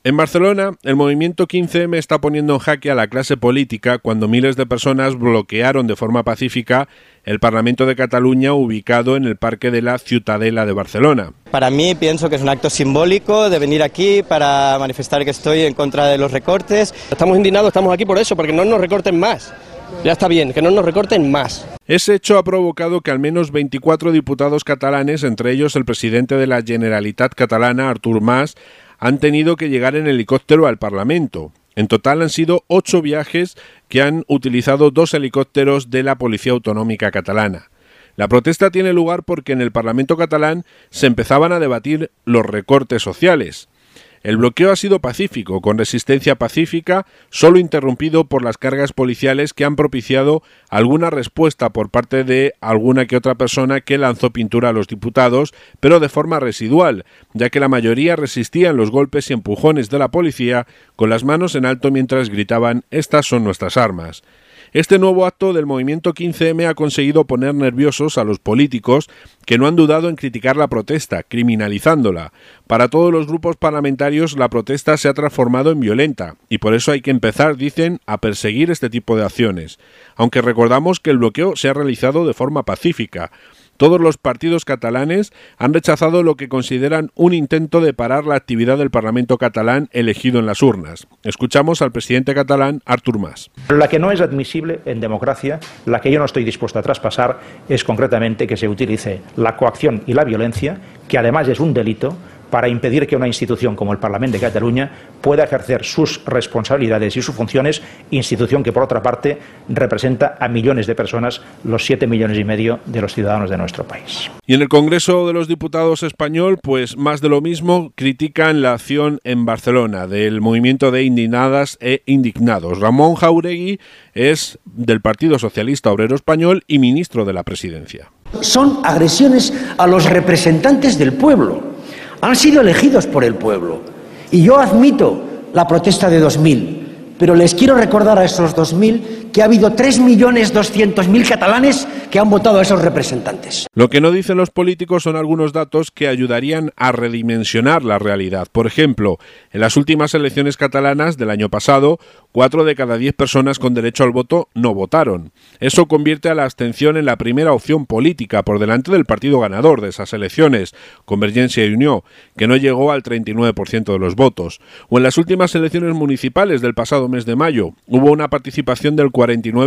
En Barcelona, el movimiento 15M está poniendo en jaque a la clase política cuando miles de personas bloquearon de forma pacífica el Parlamento de Cataluña ubicado en el Parque de la Ciutadella de Barcelona. Para mí pienso que es un acto simbólico de venir aquí para manifestar que estoy en contra de los recortes. Estamos indignados, estamos aquí por eso, porque no nos recorten más. Ya está bien, que no nos recorten más. Ese hecho ha provocado que al menos 24 diputados catalanes, entre ellos el presidente de la Generalitat catalana, Artur Mas, han tenido que llegar en helicóptero al Parlamento. En total han sido 8 viajes que han utilizado 2 helicópteros de la Policía Autonómica catalana. La protesta tiene lugar porque en el Parlamento catalán se empezaban a debatir los recortes sociales. El bloqueo ha sido pacífico, con resistencia pacífica, solo interrumpido por las cargas policiales que han propiciado alguna respuesta por parte de alguna que otra persona que lanzó pintura a los diputados, pero de forma residual, ya que la mayoría resistían los golpes y empujones de la policía con las manos en alto mientras gritaban «Estas son nuestras armas». Este nuevo acto del movimiento 15M ha conseguido poner nerviosos a los políticos que no han dudado en criticar la protesta, criminalizándola. Para todos los grupos parlamentarios la protesta se ha transformado en violenta y por eso hay que empezar, dicen, a perseguir este tipo de acciones. Aunque recordamos que el bloqueo se ha realizado de forma pacífica. Todos los partidos catalanes han rechazado lo que consideran un intento de parar la actividad del Parlamento catalán elegido en las urnas. Escuchamos al presidente catalán, Artur Mas. La que no es admisible en democracia, la que yo no estoy dispuesto a traspasar, es concretamente que se utilice la coacción y la violencia, que además es un delito, para impedir que una institución como el Parlamento de Cataluña pueda ejercer sus responsabilidades y sus funciones, institución que por otra parte representa a millones de personas, los 7,5 millones de los ciudadanos de nuestro país. Y en el Congreso de los Diputados español, pues más de lo mismo, critican la acción en Barcelona del movimiento de indignadas e indignados. Ramón Jáuregui es del Partido Socialista Obrero Español y ministro de la Presidencia. Son agresiones a los representantes del pueblo. Han sido elegidos por el pueblo. Y yo admito la protesta de 2000, pero les quiero recordar a esos 2000 que ha habido 3.200.000 catalanes que han votado a esos representantes. Lo que no dicen los políticos son algunos datos que ayudarían a redimensionar la realidad. Por ejemplo, en las últimas elecciones catalanas del año pasado, 4 de cada 10 personas con derecho al voto no votaron. Eso convierte a la abstención en la primera opción política por delante del partido ganador de esas elecciones, Convergencia y Unió, que no llegó al 39% de los votos. O en las últimas elecciones municipales del pasado mes de mayo, hubo una participación del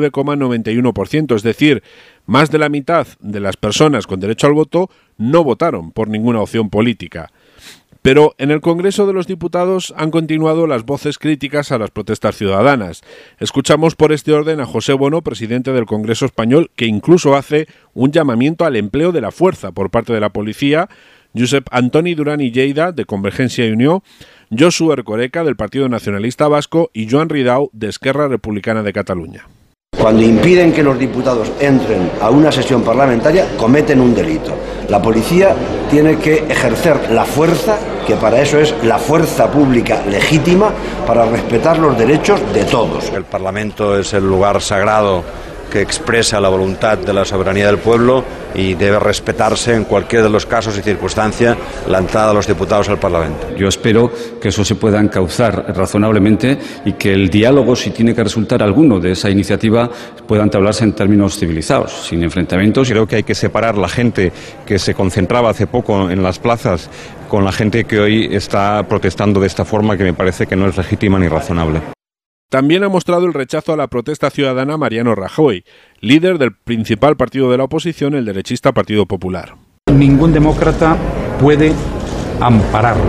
49,91%, es decir, más de la mitad de las personas con derecho al voto no votaron por ninguna opción política. Pero en el Congreso de los Diputados han continuado las voces críticas a las protestas ciudadanas. Escuchamos por este orden a José Bono, presidente del Congreso español, que incluso hace un llamamiento al empleo de la fuerza por parte de la policía, Josep Antoni Duran i Lleida, de Convergencia i Unió, Josu Erkoreka, del Partido Nacionalista Vasco, y Joan Ridao, de Esquerra Republicana de Cataluña. Cuando impiden que los diputados entren a una sesión parlamentaria, cometen un delito. La policía tiene que ejercer la fuerza, que para eso es la fuerza pública legítima, para respetar los derechos de todos. El Parlamento es el lugar sagrado que expresa la voluntad de la soberanía del pueblo y debe respetarse en cualquiera de los casos y circunstancias la entrada de los diputados al Parlamento. Yo espero que eso se pueda encauzar razonablemente y que el diálogo, si tiene que resultar alguno de esa iniciativa, pueda entablarse en términos civilizados, sin enfrentamientos. Creo que hay que separar la gente que se concentraba hace poco en las plazas con la gente que hoy está protestando de esta forma, que me parece que no es legítima ni razonable. También ha mostrado el rechazo a la protesta ciudadana Mariano Rajoy, líder del principal partido de la oposición, el derechista Partido Popular. Ningún demócrata puede ampararlo.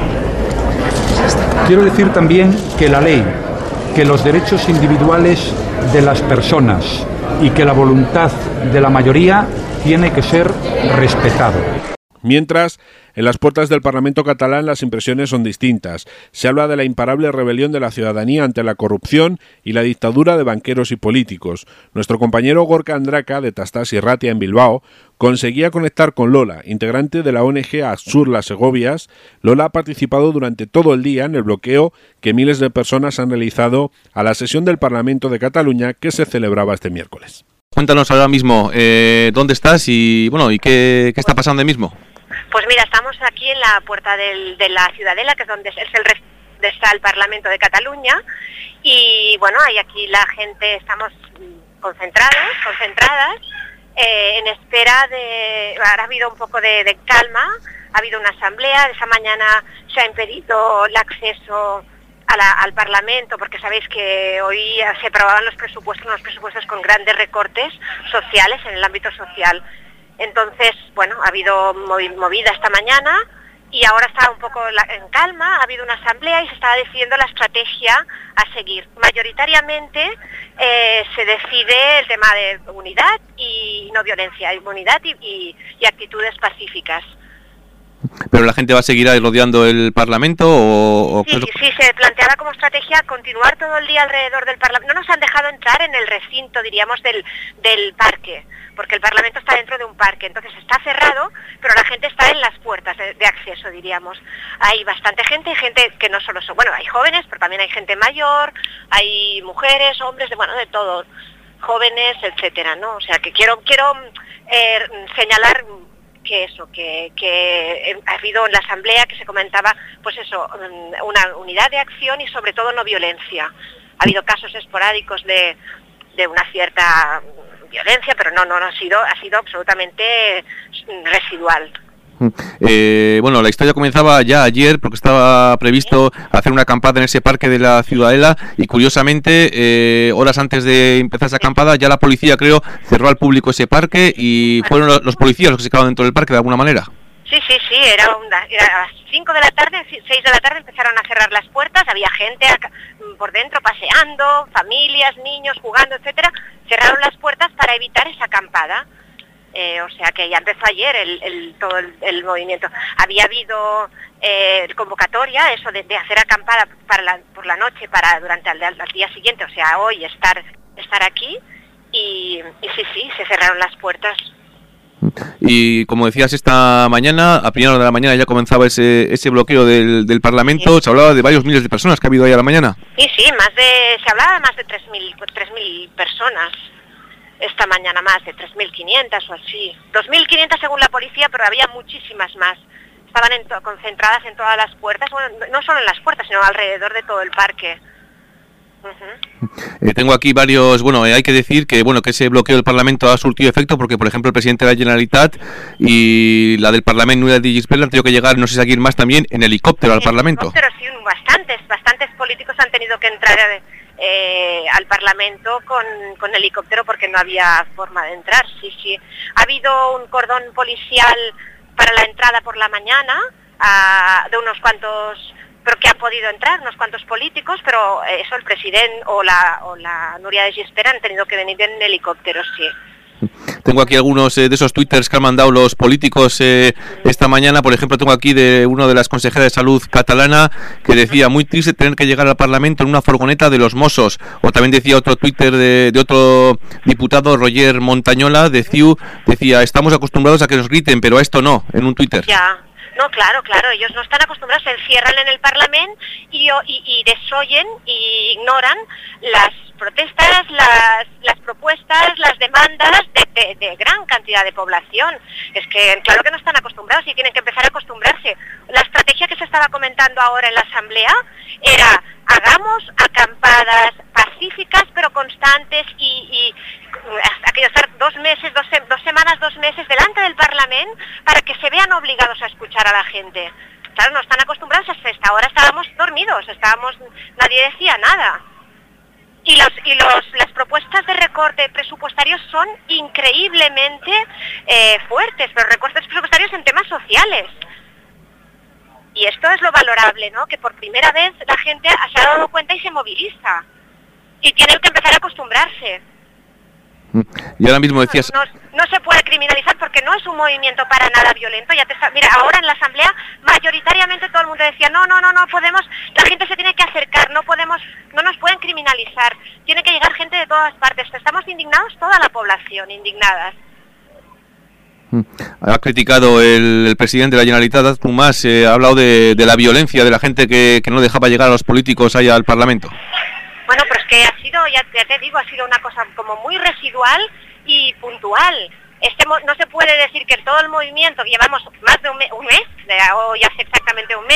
Quiero decir también que la ley, que los derechos individuales de las personas y que la voluntad de la mayoría tiene que ser respetado. Mientras, en las puertas del Parlamento catalán las impresiones son distintas. Se habla de la imparable rebelión de la ciudadanía ante la corrupción y la dictadura de banqueros y políticos. Nuestro compañero Gorka Andraka, de Tastas y Ratia en Bilbao, conseguía conectar con Lola, integrante de la ONG Azur Las Segovias. Lola ha participado durante todo el día en el bloqueo que miles de personas han realizado a la sesión del Parlamento de Cataluña que se celebraba este miércoles. Cuéntanos ahora mismo dónde estás y qué está pasando ahí mismo. Pues mira, estamos aquí en la puerta de la Ciudadela, que es donde es el donde está el Parlamento de Cataluña, y bueno, hay aquí la gente, estamos concentradas, en espera de... Ahora ha habido un poco de calma, ha habido una asamblea, esa mañana se ha impedido el acceso al Parlamento, porque sabéis que hoy se aprobaban los presupuestos con grandes recortes sociales en el ámbito social. Entonces, bueno, ha habido movida esta mañana y ahora está un poco en calma, ha habido una asamblea y se está decidiendo la estrategia a seguir. Mayoritariamente se decide el tema de unidad y no violencia, unidad y actitudes pacíficas. ¿Pero la gente va a seguir ahí rodeando el Parlamento o Sí, se planteaba como estrategia continuar todo el día alrededor del Parlamento. No nos han dejado entrar en el recinto, diríamos, del parque, porque el Parlamento está dentro de un parque, entonces está cerrado, pero la gente está en las puertas de acceso, diríamos. Hay bastante gente que no solo son... Bueno, hay jóvenes, pero también hay gente mayor, hay mujeres, hombres, de todo, jóvenes, etcétera, ¿no? O sea, que quiero señalar... que ha habido en la asamblea que se comentaba, pues eso, una unidad de acción y sobre todo no violencia. Ha habido casos esporádicos de una cierta violencia, pero no ha sido absolutamente residual. Bueno, la historia comenzaba ya ayer porque estaba previsto hacer una acampada en ese parque de la Ciudadela y curiosamente horas antes de empezar esa acampada ya la policía, creo, cerró al público ese parque y fueron los policías los que se quedaron dentro del parque de alguna manera. Sí, era a las 5 de la tarde, 6 de la tarde empezaron a cerrar las puertas, había gente por dentro paseando, familias, niños jugando, etcétera. Cerraron las puertas para evitar esa acampada. O sea que ya empezó ayer todo el movimiento. Había habido convocatoria, eso de hacer acampada por la noche durante el día siguiente, o sea, hoy estar aquí y sí, se cerraron las puertas. Y como decías esta mañana, a primera hora de la mañana ya comenzaba ese bloqueo del Parlamento, se hablaba de varios miles de personas que ha habido ahí a la mañana. Sí, se hablaba de más de 3.000 personas. Esta mañana más de 3.500 o así. 2.500 según la policía, pero había muchísimas más. Estaban concentradas en todas las puertas, bueno, no solo en las puertas, sino alrededor de todo el parque. Tengo aquí varios, hay que decir que ese bloqueo del Parlamento ha surtido efecto porque, por ejemplo, el presidente de la Generalitat y la del Parlamento, Núria de Gispert, han tenido que llegar, no sé si aquí más también, en helicóptero al Parlamento. Pero sí, bastantes políticos han tenido que entrar al Parlamento con helicóptero porque no había forma de entrar. Sí. Ha habido un cordón policial para la entrada por la mañana de unos cuantos, pero que han podido entrar unos cuantos políticos, pero eso el presidente o la Núria de Gispert han tenido que venir en helicóptero, sí. Tengo aquí algunos de esos twitters que han mandado los políticos esta mañana. Por ejemplo, tengo aquí de uno de las consejeras de salud catalana que decía: muy triste tener que llegar al Parlamento en una furgoneta de los Mossos. O también decía otro twitter de otro diputado, Roger Montañola, de CiU, decía: estamos acostumbrados a que nos griten, pero a esto no, en un Twitter. Ya. No, claro, ellos no están acostumbrados, se encierran en el Parlamento y desoyen y ignoran las protestas, las propuestas, las demandas de gran cantidad de población. Es que claro que no están acostumbrados y tienen que empezar a acostumbrarse. La estrategia que se estaba comentando ahora en la Asamblea era: hagamos acampadas pacíficas pero constantes y aquello, estar 2 meses, 2 semanas, 2 meses delante del Parlamento para que se vean obligados a escuchar a la gente. Claro, no están acostumbrados, hasta esta hora estábamos dormidos, nadie decía nada. Y las propuestas de recorte presupuestarios son increíblemente fuertes, pero recortes presupuestarios en temas sociales. Y esto es lo valorable, ¿no? Que por primera vez la gente se ha dado cuenta y se moviliza. Y tienen que empezar a acostumbrarse. Y ahora mismo decías... No se puede criminalizar porque no es un movimiento para nada violento. Mira, ahora en la Asamblea mayoritariamente todo el mundo decía: no podemos, la gente se tiene que acercar, no nos pueden criminalizar, tiene que llegar gente de todas partes. Estamos indignados, toda la población indignadas. Ha criticado el presidente de la Generalitat, Artur Mas, ha hablado de la violencia de la gente que no dejaba llegar a los políticos ahí al Parlamento. Bueno, pero es que ha sido, ya te digo, ha sido una cosa como muy residual y puntual. No se puede decir que todo el movimiento, llevamos más de un mes, o ya hace exactamente un mes,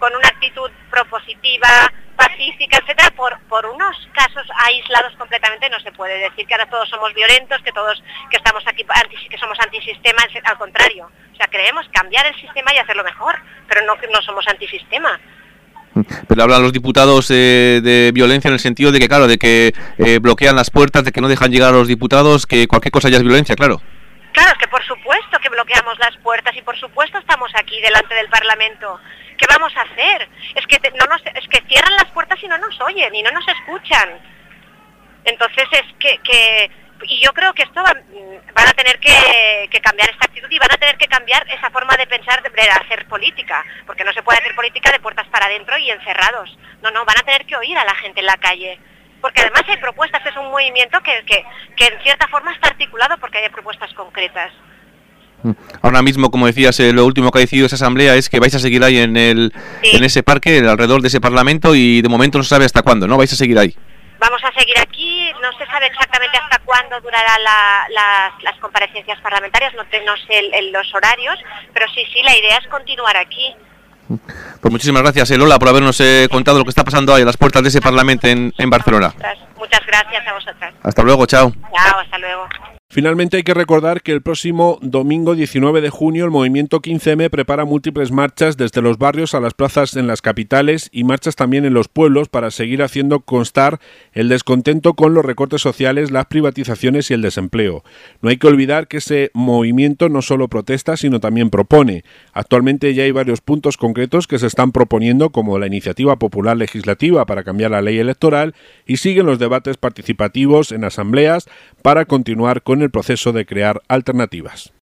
con una actitud propositiva, pacífica, etcétera, por unos casos aislados completamente. No se puede decir que ahora todos somos violentos, que estamos aquí, que somos antisistema, al contrario. O sea, queremos cambiar el sistema y hacerlo mejor, pero no somos antisistema. Pero hablan los diputados de violencia en el sentido de que, claro, de que bloquean las puertas, de que no dejan llegar a los diputados, que cualquier cosa ya es violencia, claro. Claro, es que por supuesto que bloqueamos las puertas y por supuesto estamos aquí delante del Parlamento. ¿Qué vamos a hacer? Es que cierran las puertas y no nos oyen y no nos escuchan. Entonces y yo creo que esto van a tener que cambiar esta actitud y van a tener que cambiar esa forma de pensar, de hacer política, porque no se puede hacer política de puertas para adentro y encerrados. No, van a tener que oír a la gente en la calle. Porque además hay propuestas, es un movimiento que en cierta forma está articulado porque hay propuestas concretas. Ahora mismo, como decías, lo último que ha decidido esa asamblea es que vais a seguir ahí en ese parque, alrededor de ese parlamento, y de momento no se sabe hasta cuándo, ¿no? Vais a seguir ahí. Vamos a seguir aquí, no se sabe exactamente hasta cuándo durará las comparecencias parlamentarias, no sé los horarios, pero sí, la idea es continuar aquí. Pues muchísimas gracias, Lola, por habernos contado lo que está pasando ahí a las puertas de ese Parlamento en Barcelona. Muchas gracias a vosotras. Hasta luego, chao. Chao, hasta luego. Finalmente hay que recordar que el próximo domingo 19 de junio el movimiento 15M prepara múltiples marchas desde los barrios a las plazas en las capitales y marchas también en los pueblos para seguir haciendo constar el descontento con los recortes sociales, las privatizaciones y el desempleo. No hay que olvidar que ese movimiento no solo protesta sino también propone. Actualmente ya hay varios puntos concretos que se están proponiendo, como la iniciativa popular legislativa para cambiar la ley electoral, y siguen los debates participativos en asambleas para continuar con el proceso de crear alternativas.